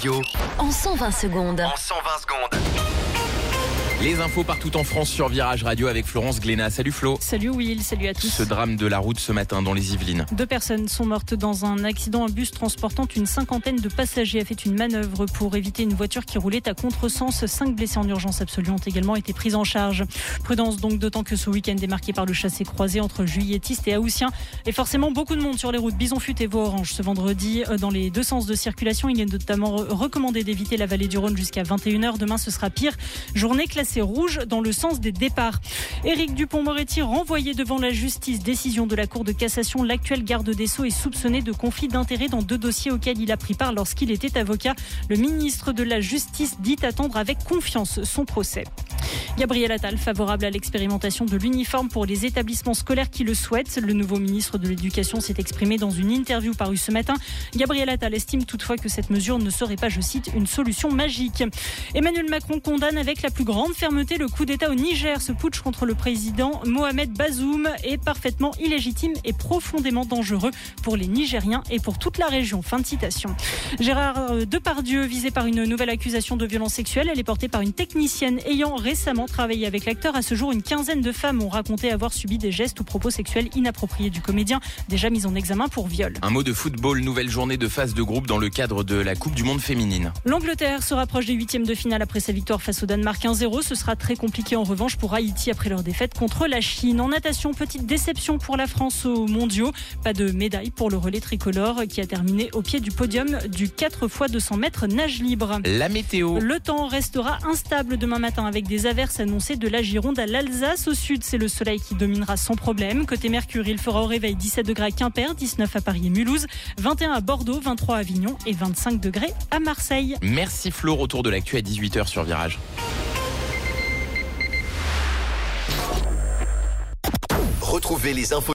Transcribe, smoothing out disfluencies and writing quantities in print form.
Radio. En 120 secondes. En 120 secondes. Les infos partout en France sur Virage Radio avec Florence Glénat. Salut Flo. Salut Will, salut à tous. Ce drame de la route ce matin dans les Yvelines. 2 personnes sont mortes dans un accident. Un bus transportant une cinquantaine de passagers a fait une manœuvre pour éviter une voiture qui roulait à contresens. 5 blessés en urgence absolue ont également été pris en charge. Prudence donc, d'autant que ce week-end est marqué par le chassé-croisé entre juilletistes et haussiens. Et forcément beaucoup de monde sur les routes Bison-Futé et Vaux-Orange ce vendredi. Dans les 2 sens de circulation, il est notamment recommandé d'éviter la vallée du Rhône jusqu'à 21h. Demain ce sera pire. Journée classée rouge dans le sens des départs. Éric Dupond-Moretti renvoyé devant la justice. Décision de la Cour de cassation. L'actuel garde des Sceaux est soupçonné de conflit d'intérêts dans 2 dossiers auxquels il a pris part lorsqu'il était avocat. Le ministre de la Justice dit attendre avec confiance son procès. Gabriel Attal, favorable à l'expérimentation de l'uniforme pour les établissements scolaires qui le souhaitent. Le nouveau ministre de l'Éducation s'est exprimé dans une interview parue ce matin. Gabriel Attal estime toutefois que cette mesure ne serait pas, je cite, une solution magique. Emmanuel Macron condamne avec la plus grande fermeté le coup d'État au Niger. Ce putsch contre le président Mohamed Bazoum est parfaitement illégitime et profondément dangereux pour les Nigériens et pour toute la région. Fin de citation. Gérard Depardieu, visé par une nouvelle accusation de violence sexuelle. Elle est portée par une technicienne ayant récemment travaillé avec l'acteur. À ce jour, une quinzaine de femmes ont raconté avoir subi des gestes ou propos sexuels inappropriés du comédien, déjà mis en examen pour viol. Un mot de football, nouvelle journée de phase de groupe dans le cadre de la Coupe du Monde féminine. L'Angleterre se rapproche des 8e de finale après sa victoire face au Danemark 1-0. Ce sera très compliqué en revanche pour Haïti après leur défaite contre la Chine. En natation, petite déception pour la France aux mondiaux. Pas de médaille pour le relais tricolore qui a terminé au pied du podium du 4 x 200 mètres nage libre. La météo. Le temps restera instable demain matin avec des averses annoncées de la Gironde à l'Alsace. Au sud, c'est le soleil qui dominera sans problème. Côté Mercure, il fera au réveil 17 degrés à Quimper, 19 à Paris et Mulhouse, 21 à Bordeaux, 23 à Avignon et 25 degrés à Marseille. Merci Flo, retour de l'actu à 18h sur Virage. Retrouvez les infos